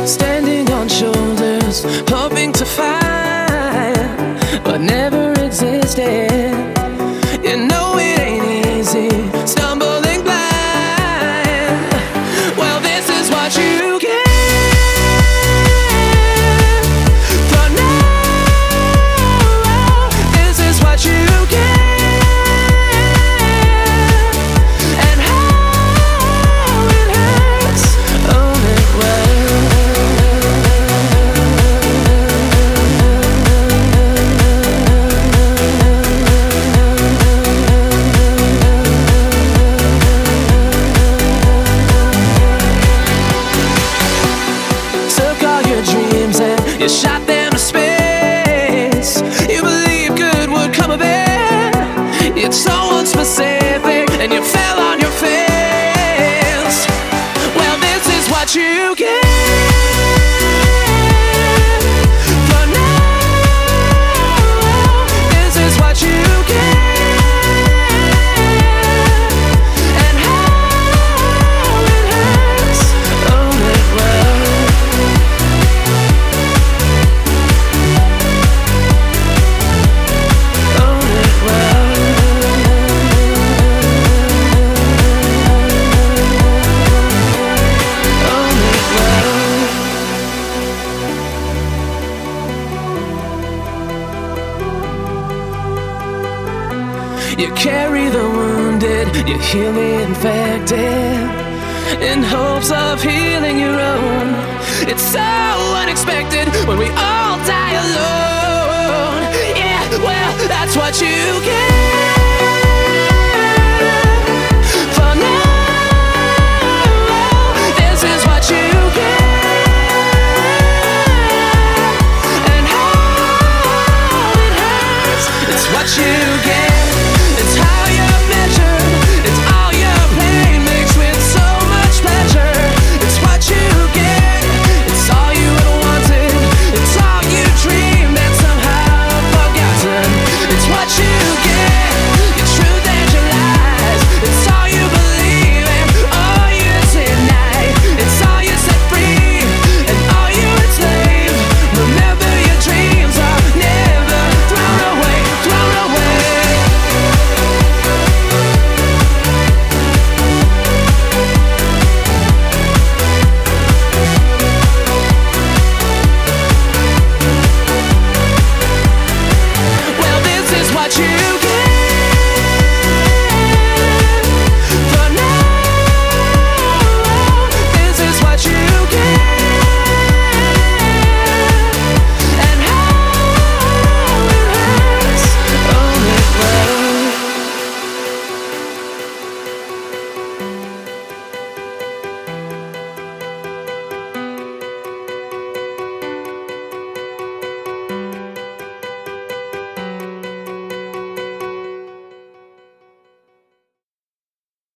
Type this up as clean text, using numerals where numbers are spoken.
standing on shoulders, hoping to find what never existed. You know it ain't easy, stumbling blind. Well, this is what you get for now. This is what you get. You shot them to space. You believed good would come of it. It's so unspecific, and you fell on your face. Well, this is what you get for now. This is what you get. And how it hurts. Own it well. You carry the wounded, you heal the infected, in hopes of healing your own. It's so unexpected when we all die alone. Yeah, well, that's what you get.